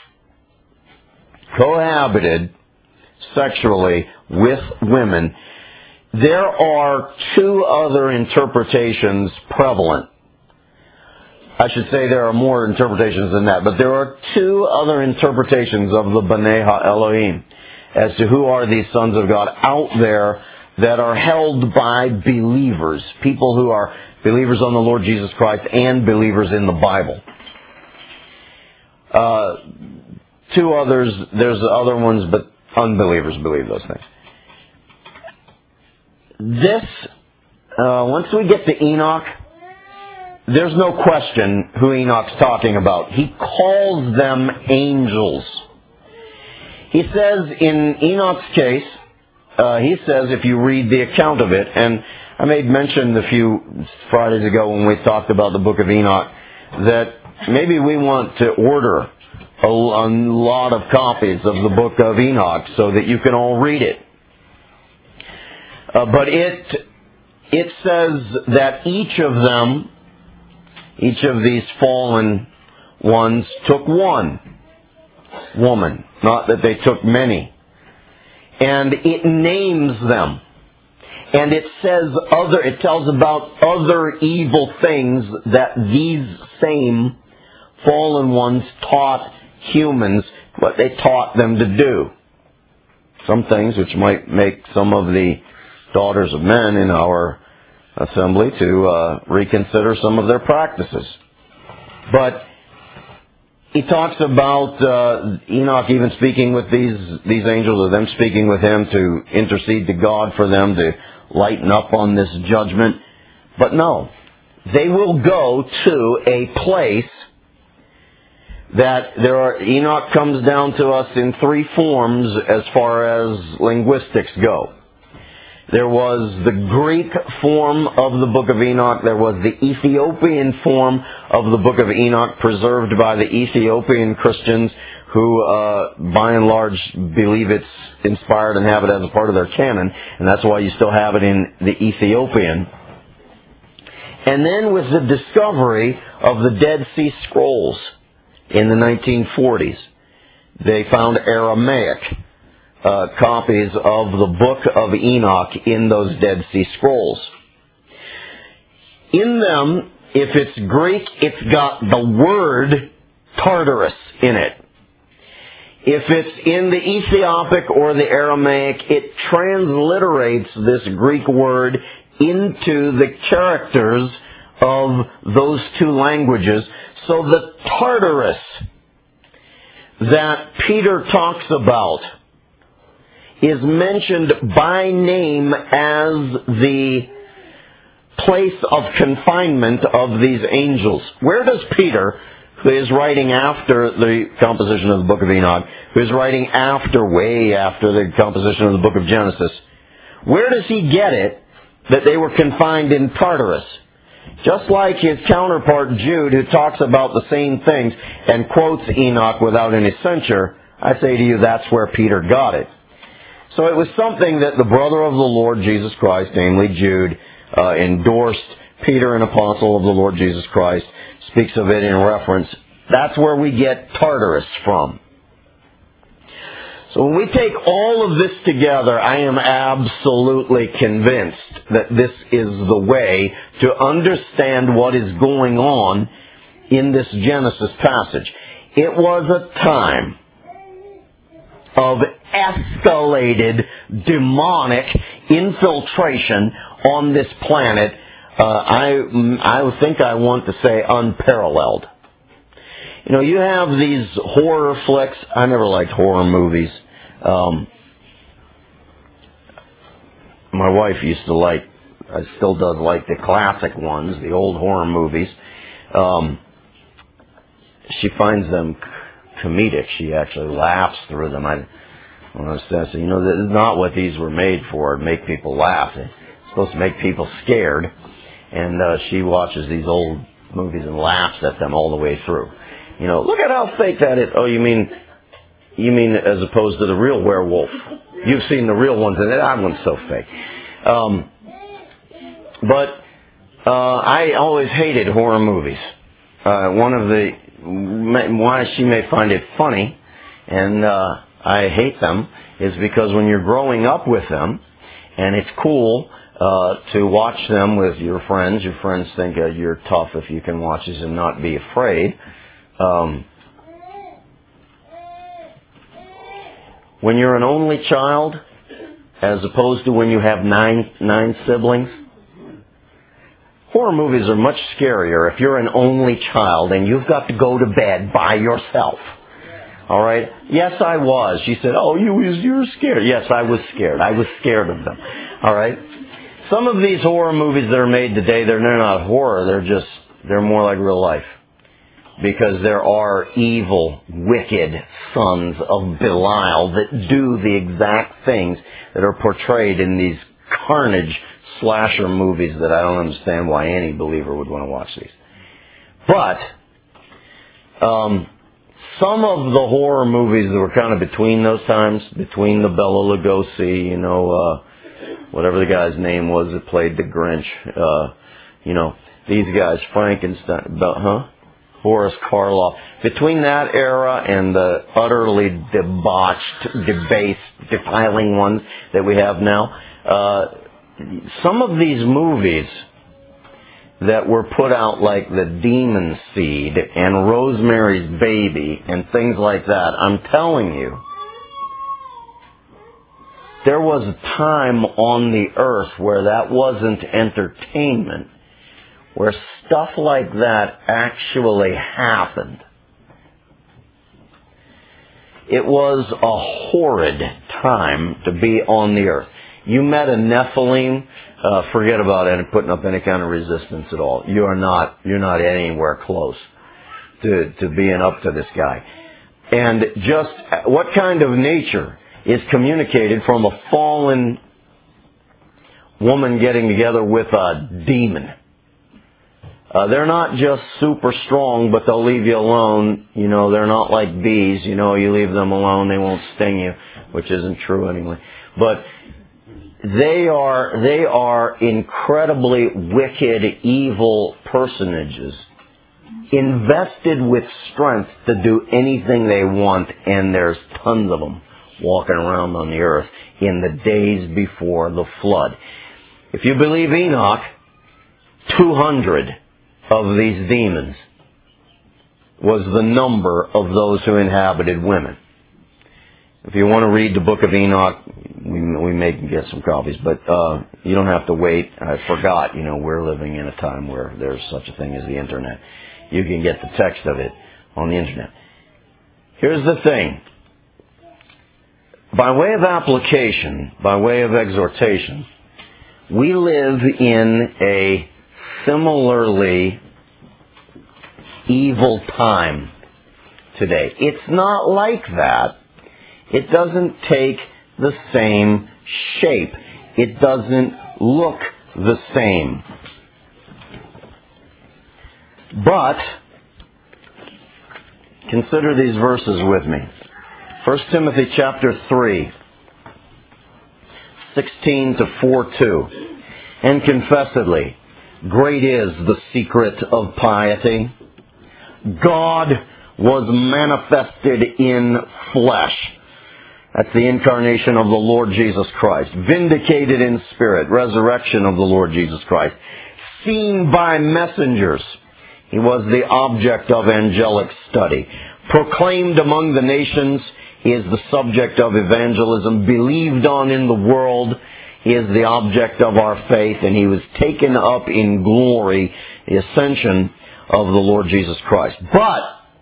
cohabited sexually with women. There are two other interpretations prevalent. I should say there are more interpretations than that, but there are two other interpretations of the B'nai HaElohim as to who are these sons of God out there that are held by believers, people who are believers on the Lord Jesus Christ and believers in the Bible. Two others, there's other ones, but unbelievers believe those things. Once we get to Enoch, there's no question who Enoch's talking about. He calls them angels. He says in Enoch's case, he says, if you read the account of it, and I made mention a few Fridays ago when we talked about the book of Enoch, that maybe we want to order a lot of copies of the book of Enoch so that you can all read it. But it says that each of these fallen ones took one woman, not that they took many. And it names them. And it tells about other evil things that these same fallen ones taught humans, what they taught them to do. Some things which might make some of the daughters of men in our assembly to reconsider some of their practices. But he talks about Enoch even speaking with these angels, or them speaking with him to intercede to God for them to lighten up on this judgment. But no, they will go to a place that Enoch comes down to us in three forms as far as linguistics go. There was the Greek form of the book of Enoch. There was the Ethiopian form of the book of Enoch, preserved by the Ethiopian Christians who, by and large, believe it's inspired and have it as a part of their canon. And that's why you still have it in the Ethiopian. And then with the discovery of the Dead Sea Scrolls in the 1940s, they found Aramaic copies of the book of Enoch in those Dead Sea Scrolls. In them, if it's Greek, it's got the word Tartarus in it. If it's in the Ethiopic or the Aramaic, it transliterates this Greek word into the characters of those two languages. So the Tartarus that Peter talks about is mentioned by name as the place of confinement of these angels. Where does Peter, who is writing after the composition of the book of Enoch, who is writing way after the composition of the book of Genesis, where does he get it that they were confined in Tartarus? Just like his counterpart Jude, who talks about the same things and quotes Enoch without any censure, I say to you that's where Peter got it. So it was something that the brother of the Lord Jesus Christ, namely Jude, endorsed. Peter, an apostle of the Lord Jesus Christ, speaks of it in reference. That's where we get Tartarus from. So when we take all of this together, I am absolutely convinced that this is the way to understand what is going on in this Genesis passage. It was a time of escalated demonic infiltration on this planet, I think I want to say unparalleled. You know, you have these horror flicks. I never liked horror movies. My wife used to like, still does like the classic ones, the old horror movies. She finds them comedic. She actually laughs through them. I said, you know, this is not what these were made for, to make people laugh. It's supposed to make people scared. And she watches these old movies and laughs at them all the way through. You know, look at how fake that is. Oh, you mean as opposed to the real werewolf? You've seen the real ones, and that one's so fake. But I always hated horror movies. One of the why she may find it funny, and I hate them, is because when you're growing up with them, and it's cool to watch them with your friends think you're tough if you can watch these and not be afraid. When you're an only child, as opposed to when you have nine siblings, horror movies are much scarier if you're an only child and you've got to go to bed by yourself. All right? Yes, I was. She said, oh, you were scared. Yes, I was scared. I was scared of them. All right? Some of these horror movies that are made today, they're not horror. They're more like real life. Because there are evil, wicked sons of Belial that do the exact things that are portrayed in these carnage slasher movies that I don't understand why any believer would want to watch these. But some of the horror movies that were kind of between those times, between the Bela Lugosi, you know, whatever the guy's name was that played the Grinch, you know, these guys, Frankenstein, Boris Karloff. Between that era and the utterly debauched, debased, defiling ones that we have now, some of these movies that were put out, like The Demon Seed and Rosemary's Baby and things like that, I'm telling you, there was a time on the earth where that wasn't entertainment, where stuff like that actually happened. It was a horrid time to be on the earth. You met a Nephilim, forget about it, putting up any kind of resistance at all. You're not anywhere close to being up to this guy. And just what kind of nature is communicated from a fallen woman getting together with a demon? They're not just super strong, but they'll leave you alone. You know, they're not like bees. You know, you leave them alone, they won't sting you, which isn't true anyway. But they are incredibly wicked, evil personages, invested with strength to do anything they want, and there's tons of them walking around on the earth in the days before the flood. If you believe Enoch, 200 of these demons was the number of those who inhabited women. If you want to read the book of Enoch, we may get some copies, but you don't have to wait. I forgot, you know, we're living in a time where there's such a thing as the internet. You can get the text of it on the internet. Here's the thing. By way of application, by way of exhortation, we live in a similarly evil time today. It's not like that. It doesn't take the same shape. It doesn't look the same. But consider these verses with me. 1 Timothy chapter 3, 16 to 4:2. And confessedly, great is the secret of piety. God was manifested in flesh. That's the incarnation of the Lord Jesus Christ. Vindicated in spirit, resurrection of the Lord Jesus Christ. Seen by messengers. He was the object of angelic study. Proclaimed among the nations. He is the subject of evangelism. Believed on in the world. is the object of our faith, and He was taken up in glory, the ascension of the Lord Jesus Christ. But,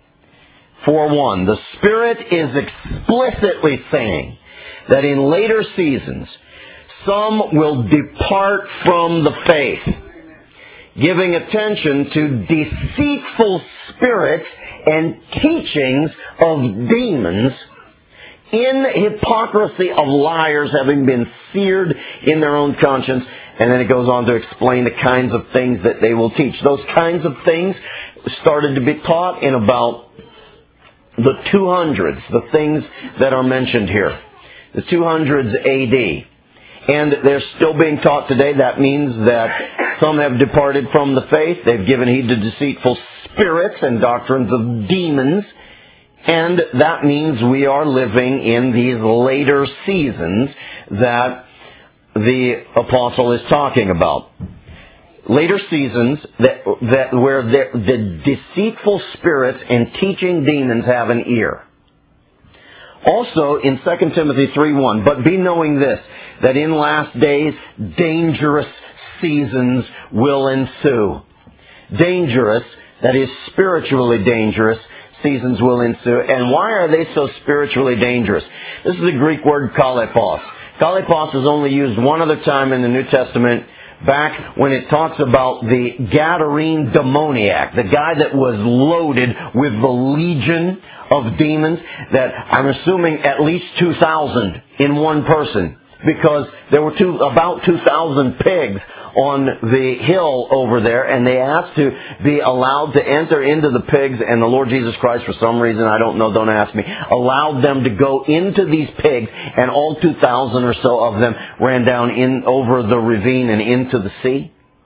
for one, the Spirit is explicitly saying that in later seasons, some will depart from the faith, giving attention to deceitful spirits and teachings of demons, in hypocrisy of liars, having been seared in their own conscience. And then it goes on to explain the kinds of things that they will teach. Those kinds of things started to be taught in about the 200s, the things that are mentioned here. The 200s AD. And they're still being taught today. That means that some have departed from the faith. They've given heed to deceitful spirits and doctrines of demons. And that means we are living in these later seasons that the apostle is talking about. Later seasons that where the deceitful spirits and teaching demons have an ear. Also in 2 Timothy 3:1, but be knowing this, that in last days dangerous seasons will ensue. Dangerous, that is spiritually dangerous, seasons will ensue. And why are they so spiritually dangerous? This is the Greek word kalepos. Kalepos is only used one other time in the New Testament, back when it talks about the Gadarene demoniac, the guy that was loaded with the legion of demons, that I'm assuming at least 2,000 in one person, because there were about 2,000 pigs on the hill over there, and they asked to be allowed to enter into the pigs, and the Lord Jesus Christ, for some reason, I don't know, don't ask me, allowed them to go into these pigs, and all 2,000 or so of them ran down over the ravine and into the sea.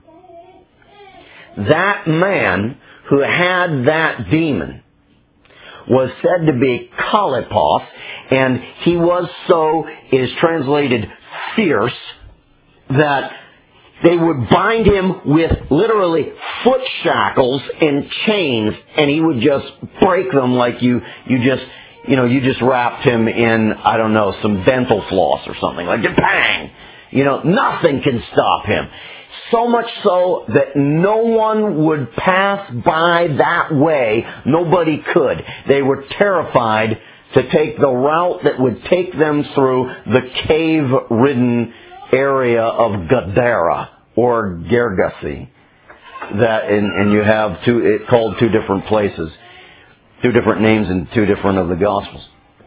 That man who had that demon was said to be kalepos, and he was so, it is translated fierce, that they would bind him with literally foot shackles and chains, and he would just break them like you just wrapped him in, I don't know, some dental floss or something, like bang! Nothing can stop him. So much so that no one would pass by that way. Nobody could. They were terrified to take the route that would take them through the cave-ridden area of Gadara or Gergasi. And you have it called two different places, two different names in two different of the Gospels.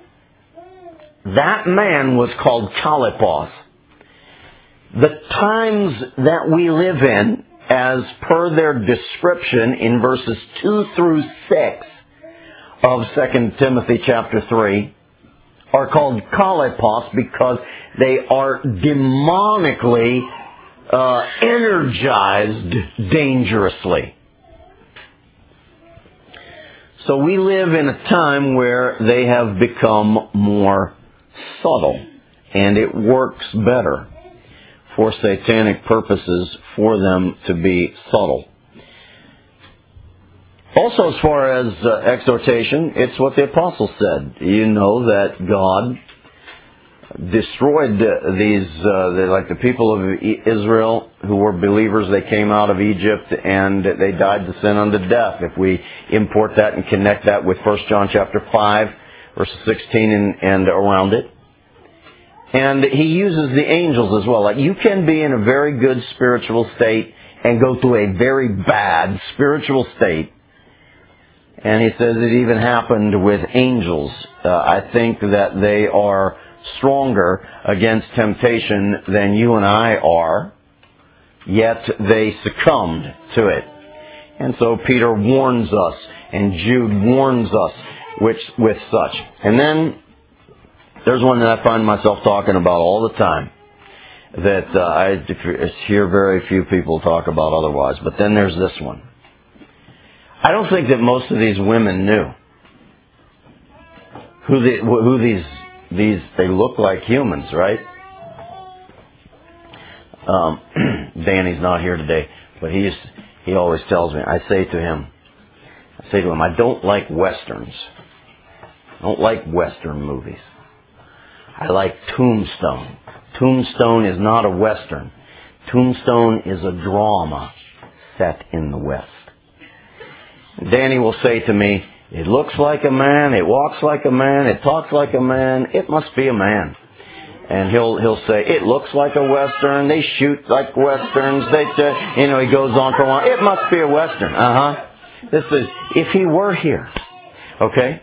That man was called kalepos. The times that we live in, as per their description in verses 2 through 6 of 2 Timothy chapter 3, are called kalepos because they are demonically energized dangerously. So we live in a time where they have become more subtle, and it works better for satanic purposes for them to be subtle. Also, as far as exhortation, it's what the apostle said. You know that God destroyed like the people of Israel who were believers. They came out of Egypt and they died to sin unto death. If we import that and connect that with 1 John chapter 5, verses 16 and around it. And he uses the angels as well. Like, you can be in a very good spiritual state and go through a very bad spiritual state. And he says it even happened with angels. I think that they are stronger against temptation than you and I are, yet they succumbed to it. And so Peter warns us, and Jude warns us with such. And then there's one that I find myself talking about all the time, that I hear very few people talk about otherwise. But then there's this one. I don't think that most of these women knew who these they look like humans, right? Danny's not here today, but he always tells me. I say to him, I don't like westerns. I don't like western movies. I like Tombstone. Tombstone is not a Western. Tombstone is a drama set in the West. Danny will say to me, it looks like a man, it walks like a man, it talks like a man, it must be a man. And he'll say, it looks like a Western, they shoot like Westerns, he goes on for a while, it must be a Western. This is, if he were here, okay?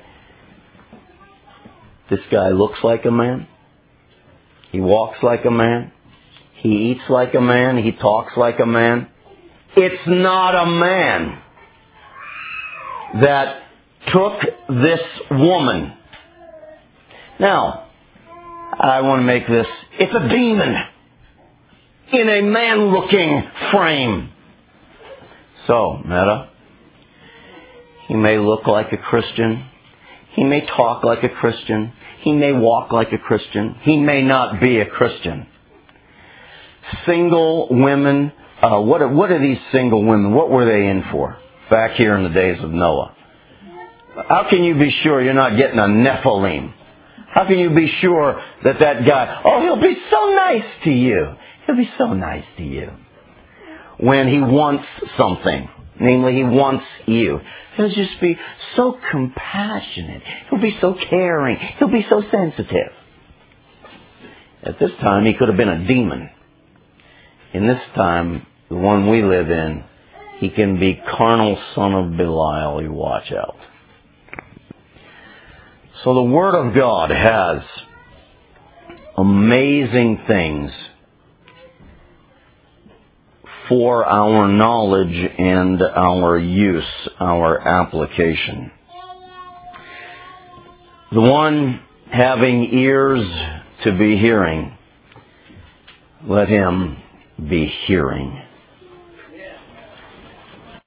This guy looks like a man, he walks like a man, he eats like a man, he talks like a man. It's not a man that took this woman. Now, I want to make this, it's a demon in a man-looking frame. So, Meta, he may look like a Christian. He may talk like a Christian. He may walk like a Christian. He may not be a Christian. Single women, what are these single women? What were they in for back here in the days of Noah? How can you be sure you're not getting a Nephilim? How can you be sure that guy, he'll be so nice to you. He'll be so nice to you. When he wants something, namely he wants you, he'll just be so compassionate. He'll be so caring. He'll be so sensitive. At this time, he could have been a demon. In this time, the one we live in, he can be carnal son of Belial. You watch out. So the Word of God has amazing things for our knowledge and our use, our application. The one having ears to be hearing, let him be hearing.